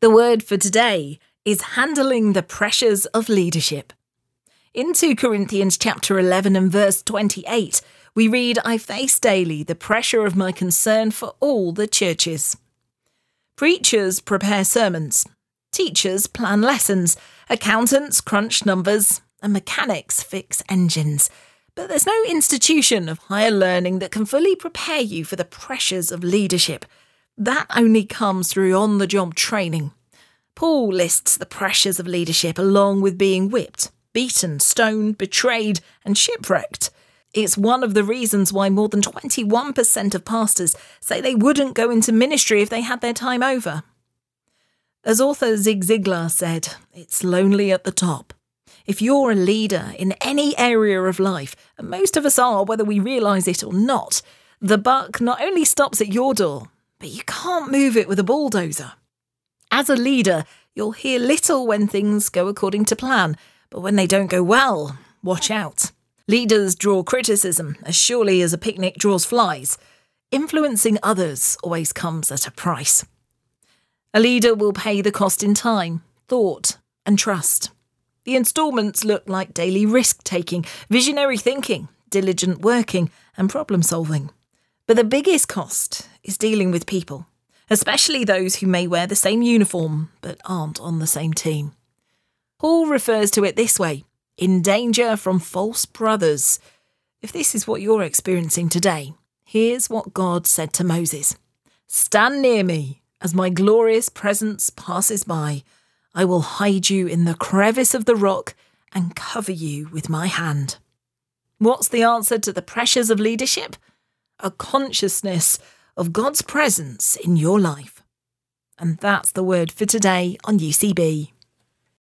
The word for today is handling the pressures of leadership. In 2 Corinthians chapter 11 and verse 28, we read, "I face daily the pressure of my concern for all the churches." Preachers prepare sermons, teachers plan lessons, accountants crunch numbers, and mechanics fix engines. But there's no institution of higher learning that can fully prepare you for the pressures of leadership. That only comes through on-the-job training. Paul lists the pressures of leadership along with being whipped, beaten, stoned, betrayed, and shipwrecked. It's one of the reasons why more than 21% of pastors say they wouldn't go into ministry if they had their time over. As author Zig Ziglar said, it's lonely at the top. If you're a leader in any area of life, and most of us are whether we realise it or not, the buck not only stops at your door, but you can't move it with a bulldozer. As a leader, you'll hear little when things go according to plan, but when they don't go well, watch out. Leaders draw criticism as surely as a picnic draws flies. Influencing others always comes at a price. A leader will pay the cost in time, thought, and trust. The instalments look like daily risk-taking, visionary thinking, diligent working, and problem-solving. But the biggest cost is dealing with people, especially those who may wear the same uniform but aren't on the same team. Paul refers to it this way, in danger from false brothers. If this is what you're experiencing today, here's what God said to Moses. "Stand near me as my glorious presence passes by. I will hide you in the crevice of the rock and cover you with my hand." What's the answer to the pressures of leadership? A consciousness of God's presence in your life. And that's the word for today on UCB.